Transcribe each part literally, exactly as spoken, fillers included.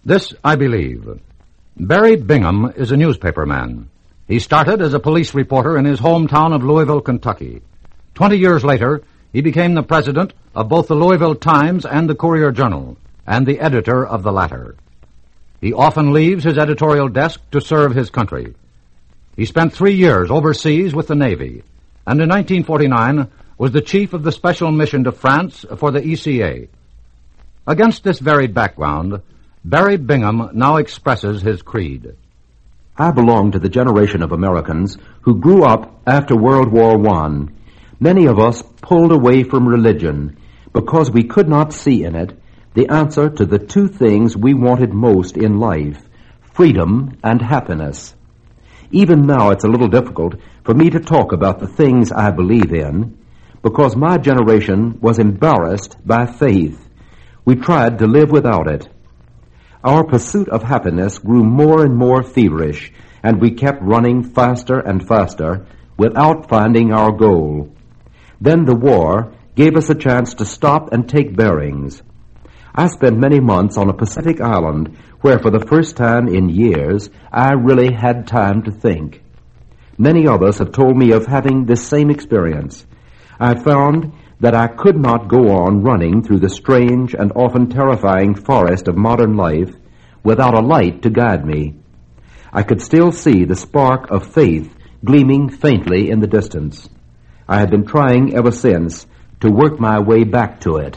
This I believe. Barry Bingham is a newspaper man. He started as a police reporter in his hometown of Louisville, Kentucky. Twenty years later, he became the president of both the Louisville Times and the Courier-Journal, and the editor of the latter. He often leaves his editorial desk to serve his country. He spent three years overseas with the Navy, and in nineteen forty-nine was the chief of the special mission to France for the E C A. Against this varied background, Barry Bingham now expresses his creed. I belong to the generation of Americans who grew up after World War One. Many of us pulled away from religion because we could not see in it the answer to the two things we wanted most in life, freedom and happiness. Even now it's a little difficult for me to talk about the things I believe in because my generation was embarrassed by faith. We tried to live without it. Our pursuit of happiness grew more and more feverish, and we kept running faster and faster without finding our goal. Then the war gave us a chance to stop and take bearings. I spent many months on a Pacific island where for the first time in years I really had time to think. Many others have told me of having this same experience. I found that I could not go on running through the strange and often terrifying forest of modern life without a light to guide me. I could still see the spark of faith gleaming faintly in the distance. I had been trying ever since to work my way back to it.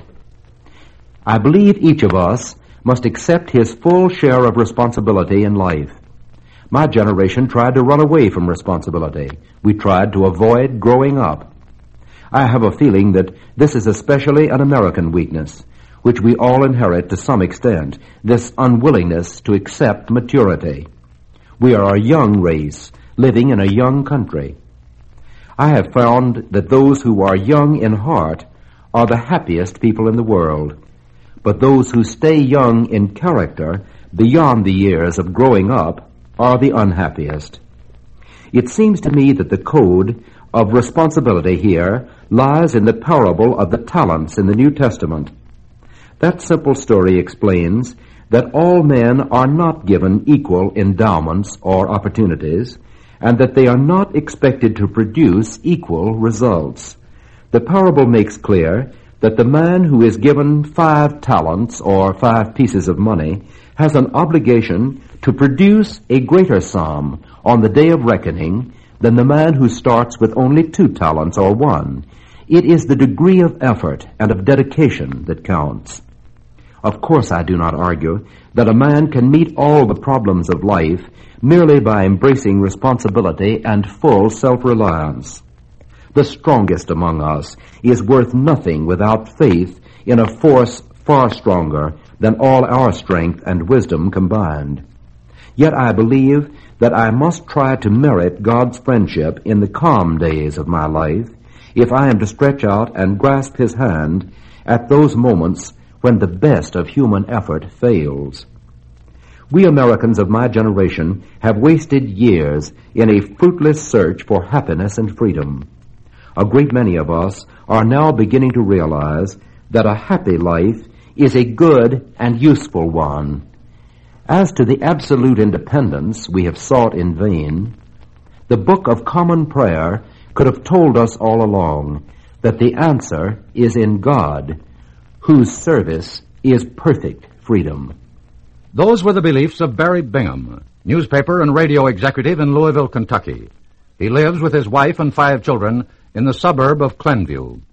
I believe each of us must accept his full share of responsibility in life. My generation tried to run away from responsibility. We tried to avoid growing up. I have a feeling that this is especially an American weakness, which we all inherit to some extent, this unwillingness to accept maturity. We are a young race, living in a young country. I have found that those who are young in heart are the happiest people in the world, but those who stay young in character beyond the years of growing up are the unhappiest. It seems to me that the code of responsibility here lies in the parable of the talents in the New Testament. That simple story explains that all men are not given equal endowments or opportunities, and that they are not expected to produce equal results. The parable makes clear that the man who is given five talents or five pieces of money has an obligation to produce a greater sum on the day of reckoning than the man who starts with only two talents or one. It is the degree of effort and of dedication that counts. Of course, I do not argue that a man can meet all the problems of life merely by embracing responsibility and full self-reliance. The strongest among us is worth nothing without faith in a force far stronger than all our strength and wisdom combined. Yet I believe that I must try to merit God's friendship in the calm days of my life if I am to stretch out and grasp His hand at those moments when the best of human effort fails. We Americans of my generation have wasted years in a fruitless search for happiness and freedom. A great many of us are now beginning to realize that a happy life is a good and useful one. As to the absolute independence we have sought in vain, the Book of Common Prayer could have told us all along that the answer is in God, whose service is perfect freedom. Those were the beliefs of Barry Bingham, newspaper and radio executive in Louisville, Kentucky. He lives with his wife and five children in the suburb of Glenview.